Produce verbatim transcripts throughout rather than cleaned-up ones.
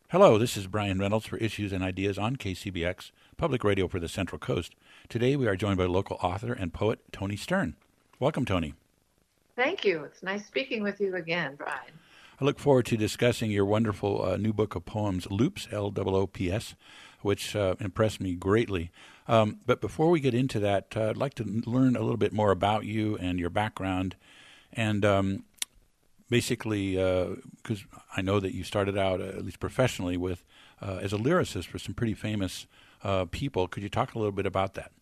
Hello, this is Brian Reynolds for Issues and Ideas on K C B X, public radio for the Central Coast. Today we are joined by local author and poet Toni Stern. Welcome, Toni. Thank you. It's nice speaking with you again, Brian. I look forward to discussing your wonderful uh, new book of poems, Loops, L O O P S, which uh, impressed me greatly. Um, but before we get into that, uh, I'd like to learn a little bit more about you and your background. And um, basically, because uh, I know that you started out, uh, at least professionally, with uh, as a lyricist for some pretty famous uh, people. Could you talk a little bit about that?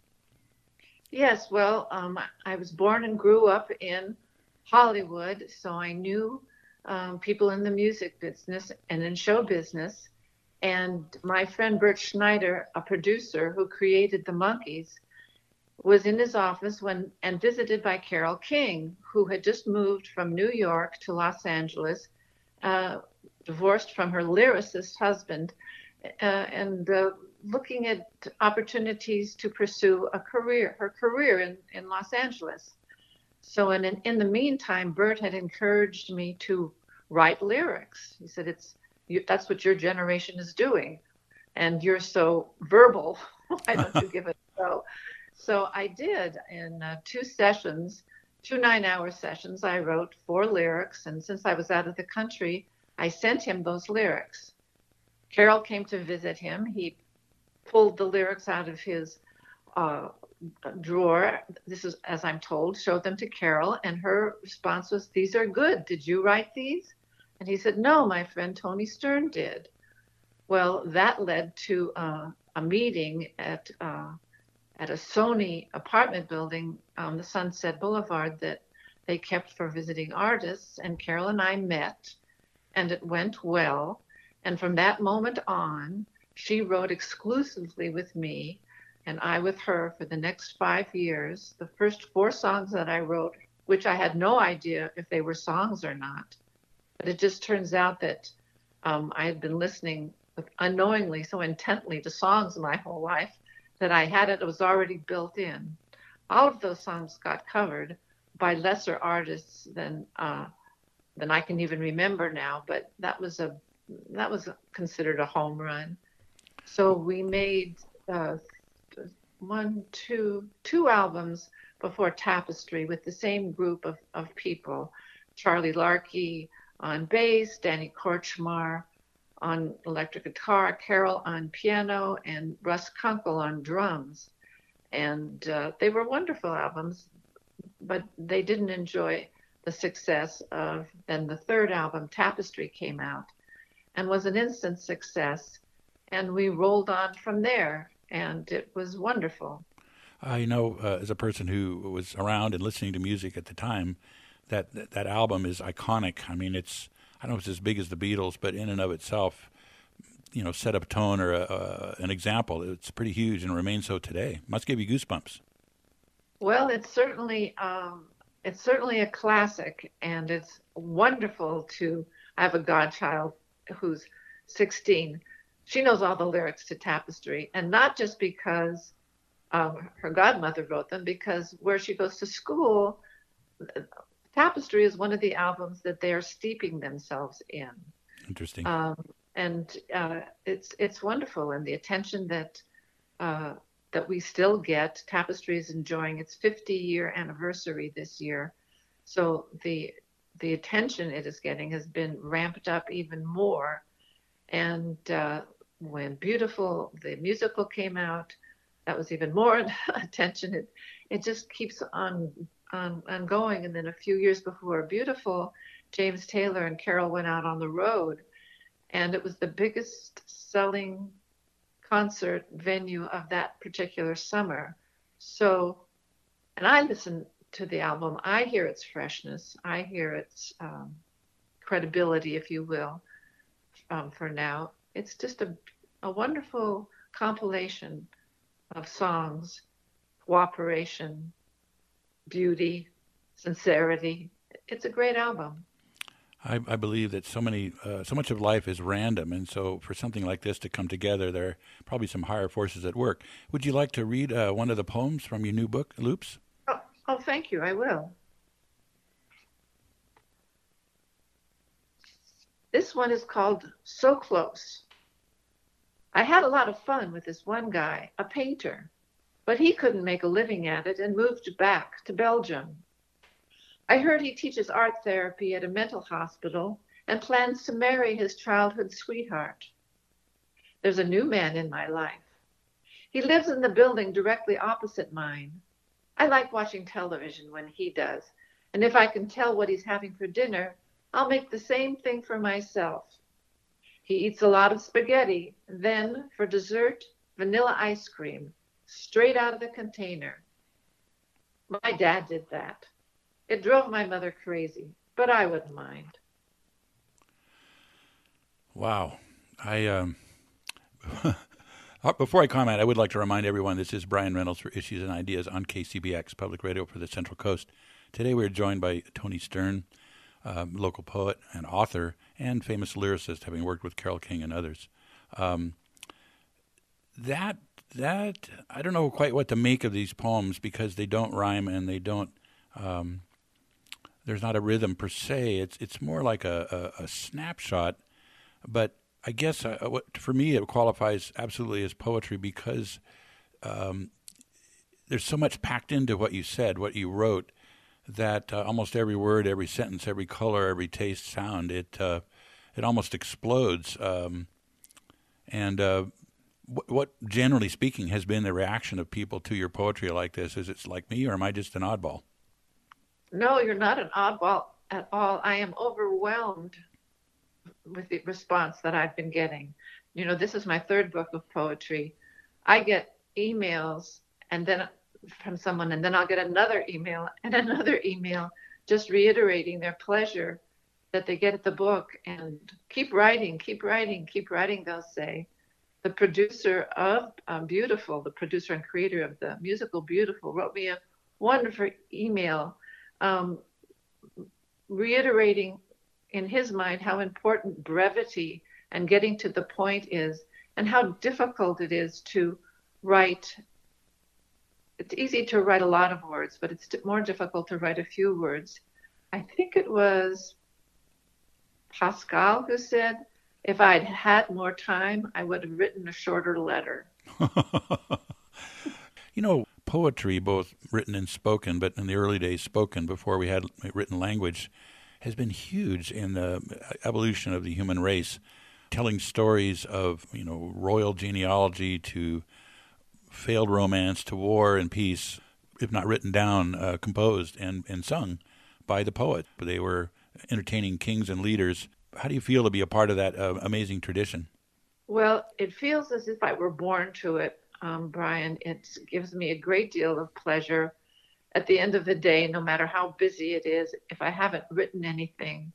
Yes, well, um, I was born and grew up in Hollywood, so I knew um, people in the music business and in show business. And my friend Bert Schneider, a producer who created the Monkees, was in his office when and visited by Carole King, who had just moved from New York to Los Angeles, uh, divorced from her lyricist husband, uh, and uh, looking at opportunities to pursue a career, her career in, in Los Angeles. So in, in the meantime, Bert had encouraged me to write lyrics. He said, "It's you, that's what your generation is doing, and you're so verbal. Why don't you give it a go?" So I did in uh, two sessions, two nine-hour sessions. I wrote four lyrics, and since I was out of the country, I sent him those lyrics. Carole came to visit him. He pulled the lyrics out of his uh, drawer. This is, as I'm told, showed them to Carole, and her response was, "These are good. Did you write these?" And he said, "No, my friend Toni Stern did." Well, that led to uh, a meeting at uh, at a Sony apartment building on the Sunset Boulevard that they kept for visiting artists. And Carole and I met, and it went well. And from that moment on, she wrote exclusively with me, and I with her for the next five years. The first four songs that I wrote, which I had no idea if they were songs or not, but it just turns out that um, I had been listening unknowingly so intently to songs my whole life that I had it, it was already built in. All of those songs got covered by lesser artists than uh, than I can even remember now, but that was a that was considered a home run. So we made uh, one, two, two albums before Tapestry with the same group of, of people. Charlie Larkey on bass, Danny Korchmar on electric guitar, Carole on piano, and Russ Kunkel on drums. And uh, they were wonderful albums, but they didn't enjoy the success of, then the third album, Tapestry, came out and was an instant success. And we rolled on from there, and it was wonderful. I know, uh, as a person who was around and listening to music at the time, that that, that album is iconic. I mean, it's I don't know if it's as big as the Beatles, but in and of itself, you know, set up a tone or a, uh, an example. It's pretty huge and remains so today. Must give you goosebumps. Well, it's certainly um, it's certainly a classic, and it's wonderful to I have a godchild who's sixteen. She knows all the lyrics to Tapestry, and not just because um, her godmother wrote them, because where she goes to school, Tapestry is one of the albums that they are steeping themselves in. Interesting. Um, and uh, it's it's wonderful, and the attention that uh, that we still get. Tapestry is enjoying its fifty year anniversary this year, so the the attention it is getting has been ramped up even more. And uh, when Beautiful, the musical came out, that was even more attention. It it just keeps on on on going. And then a few years before Beautiful, James Taylor and Carole went out on the road, and it was the biggest selling concert venue of that particular summer. So, and I listen to the album. I hear its freshness. I hear its um, credibility, if you will, um, for now. It's just a, a wonderful compilation of songs, cooperation, beauty, sincerity. It's a great album. I, I believe that so many, uh, so much of life is random, and so for something like this to come together, there are probably some higher forces at work. Would you like to read uh, one of the poems from your new book, Loops? Oh, oh, thank you. I will. This one is called So Close. I had a lot of fun with this one guy, a painter, but he couldn't make a living at it and moved back to Belgium. I heard he teaches art therapy at a mental hospital and plans to marry his childhood sweetheart. There's a new man in my life. He lives in the building directly opposite mine. I like watching television when he does, and if I can tell what he's having for dinner, I'll make the same thing for myself. He eats a lot of spaghetti, then for dessert, vanilla ice cream, straight out of the container. My dad did that. It drove my mother crazy, but I wouldn't mind. Wow. I um, before I comment, I would like to remind everyone this is Brian Reynolds for Issues and Ideas on K C B X, Public Radio for the Central Coast. Today we're joined by Toni Stern, um, local poet and author and famous lyricist, having worked with Carole King and others. Um, that that I don't know quite what to make of these poems because they don't rhyme and they don't. Um, there's not a rhythm per se. It's it's more like a, a, a snapshot. But I guess uh, what, for me it qualifies absolutely as poetry because um, there's so much packed into what you said, what you wrote, that uh, almost every word, every sentence, every color, every taste, sound, it uh, it almost explodes. Um, and uh, w- what, generally speaking, has been the reaction of people to your poetry like this? Is it like me, or am I just an oddball? No, you're not an oddball at all. I am overwhelmed with the response that I've been getting. You know, this is my third book of poetry. I get emails and then from someone, and then I'll get another email and another email just reiterating their pleasure that they get at the book. And keep writing, keep writing, keep writing, they'll say. The producer of um, Beautiful, the producer and creator of the musical Beautiful, wrote me a wonderful email um, reiterating in his mind how important brevity and getting to the point is, and how difficult it is to write. It's easy to write a lot of words, but it's more difficult to write a few words. I think it was Pascal who said, if I'd had more time, I would have written a shorter letter. You know, poetry, both written and spoken, but in the early days spoken before we had written language, has been huge in the evolution of the human race, telling stories of, you know, royal genealogy to failed romance to war and peace, if not written down, uh, composed and, and sung by the poet. They were entertaining kings and leaders. How do you feel to be a part of that uh, amazing tradition? Well, it feels as if I were born to it, um, Brian. It gives me a great deal of pleasure. At the end of the day, no matter how busy it is, if I haven't written anything,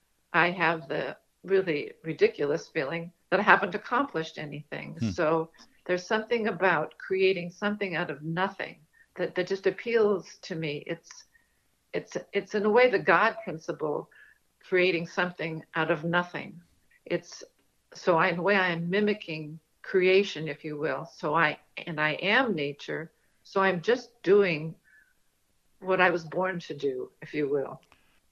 I have the really ridiculous feeling that I haven't accomplished anything. Hmm. So there's something about creating something out of nothing that, that just appeals to me. It's it's it's in a way the God principle, creating something out of nothing. It's so I, in a way I am mimicking creation, if you will. So I and I am nature. So I'm just doing what I was born to do, if you will.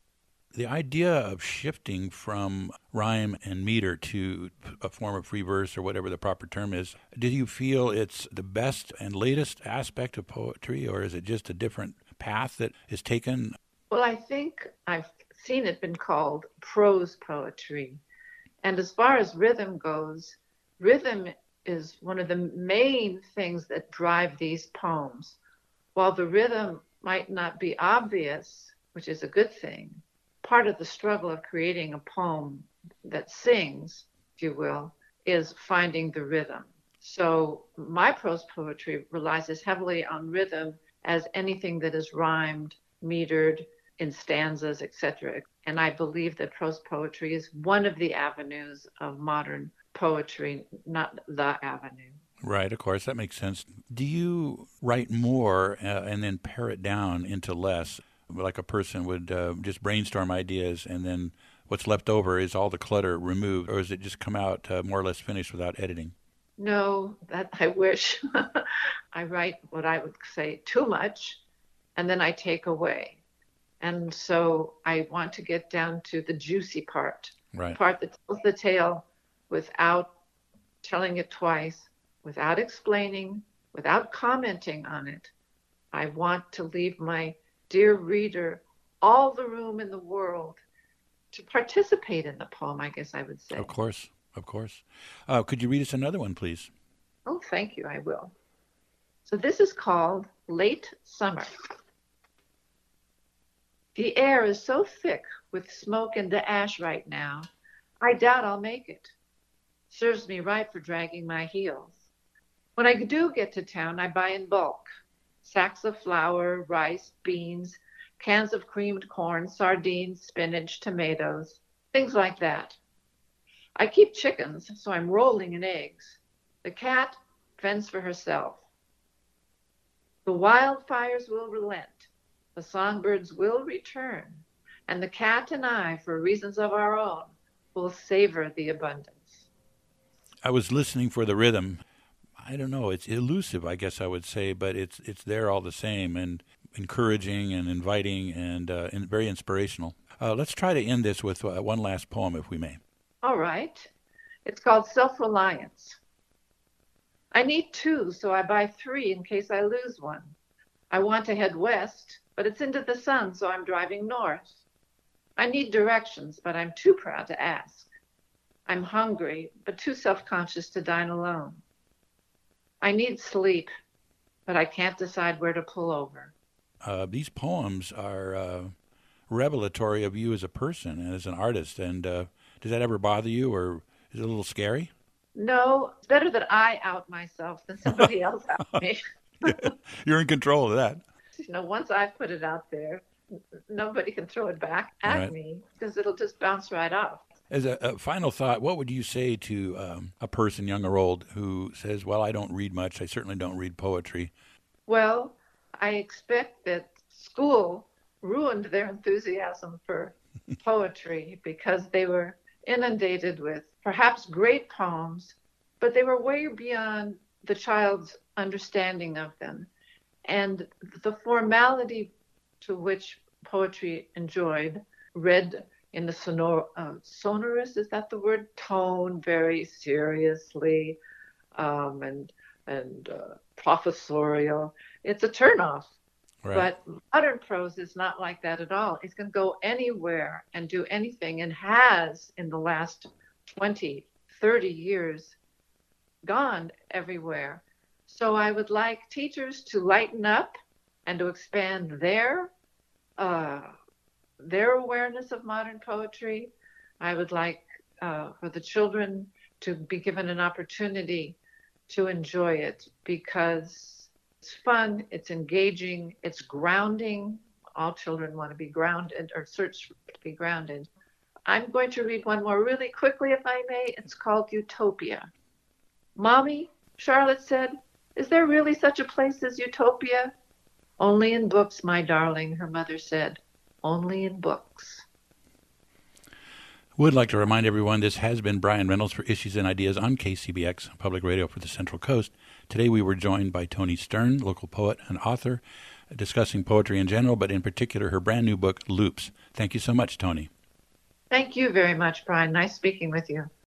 The idea of shifting from rhyme and meter to a form of free verse or whatever the proper term is, did you feel it's the best and latest aspect of poetry, or is it just a different path that is taken? Well, I think I've seen it been called prose poetry. And as far as rhythm goes, rhythm is one of the main things that drive these poems. While the rhythm might not be obvious, which is a good thing, part of the struggle of creating a poem that sings, if you will, is finding the rhythm. So my prose poetry relies as heavily on rhythm as anything that is rhymed, metered, in stanzas, et cetera. And I believe that prose poetry is one of the avenues of modern poetry, not the avenue. Right, of course, that makes sense. Do you write more uh, and then pare it down into less, like a person would uh, just brainstorm ideas and then what's left over is all the clutter removed, or does it just come out uh, more or less finished without editing? No, that I wish. I write what I would say too much, and then I take away. And so I want to get down to the juicy part, right. the part that tells the tale without telling it twice, without explaining, without commenting on it. I want to leave my dear reader all the room in the world to participate in the poem, I guess I would say. Of course, of course. Uh, could you read us another one, please? Oh, thank you, I will. So this is called Late Summer. The air is so thick with smoke and ash right now, I doubt I'll make it. Serves me right for dragging my heels. When I do get to town, I buy in bulk. Sacks of flour, rice, beans, cans of creamed corn, sardines, spinach, tomatoes, things like that. I keep chickens, so I'm rolling in eggs. The cat fends for herself. The wildfires will relent. The songbirds will return. And the cat and I, for reasons of our own, will savor the abundance. I was listening for the rhythm. I don't know. It's elusive, I guess I would say, but it's it's there all the same, and encouraging and inviting and, uh, and very inspirational. Uh, let's try to end this with uh, one last poem, if we may. All right. It's called Self-Reliance. I need two, so I buy three in case I lose one. I want to head west, but it's into the sun, so I'm driving north. I need directions, but I'm too proud to ask. I'm hungry, but too self-conscious to dine alone. I need sleep, but I can't decide where to pull over. Uh, these poems are uh, revelatory of you as a person and as an artist. And uh, does that ever bother you, or is it a little scary? No, it's better that I out myself than somebody else out me. You're in control of that. You know, once I've put it out there, nobody can throw it back at right. me because it'll just bounce right off. As a, a final thought, what would you say to um, a person, young or old, who says, well, I don't read much, I certainly don't read poetry? Well, I expect that school ruined their enthusiasm for poetry because they were inundated with perhaps great poems, but they were way beyond the child's understanding of them. And the formality to which poetry enjoyed, read in the sonor, uh, sonorous, is that the word? Tone, very seriously, um, and and uh, professorial. It's a turnoff. Right. But modern prose is not like that at all. It can go anywhere and do anything, and has in the last twenty, thirty years gone everywhere. So I would like teachers to lighten up and to expand their uh, their awareness of modern poetry. I would like uh, for the children to be given an opportunity to enjoy it because it's fun, it's engaging, it's grounding. All children want to be grounded or search to be grounded. I'm going to read one more really quickly, if I may. It's called Utopia. Mommy, Charlotte said, is there really such a place as Utopia? Only in books, my darling, her mother said. Only in books. Would like to remind everyone this has been Brian Reynolds for Issues and Ideas on K C B X, Public Radio for the Central Coast. Today we were joined by Toni Stern, local poet and author, discussing poetry in general, but in particular her brand new book, Loops. Thank you so much, Toni. Thank you very much, Brian. Nice speaking with you.